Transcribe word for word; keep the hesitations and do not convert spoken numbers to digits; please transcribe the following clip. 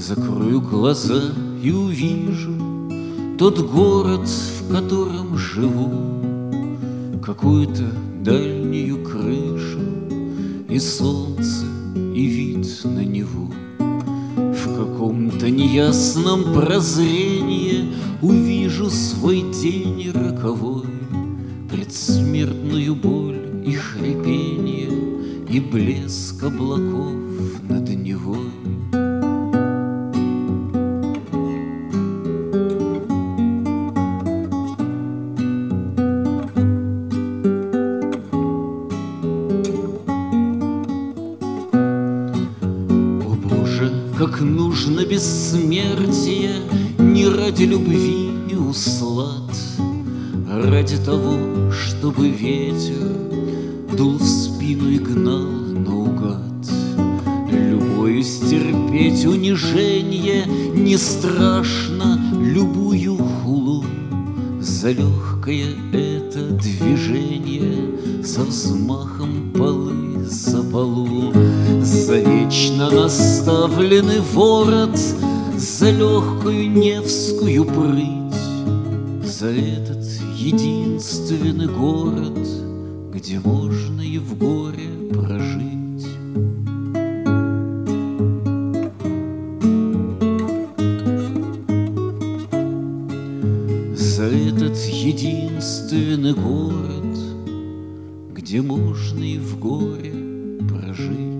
Закрою глаза и увижу тот город, в котором живу, какую-то дальнюю крышу и солнце, и вид на Неву. В каком-то неясном прозрении увижу свой день роковой, предсмертную боль и хрипение, и блеск облаков над Невой. Как нужно бессмертие не ради любви и услад, а ради того, чтобы ветер дул в спину и гнал наугад. Любою стерпеть унижение не страшно, любую хулу за легкое это движение, за взмахом полы за полу, за вечно наставленный ворот, за легкую невскую прыть, за этот единственный город, где можно и в горе прожить. За этот единственный город, где можно и в горе прожить.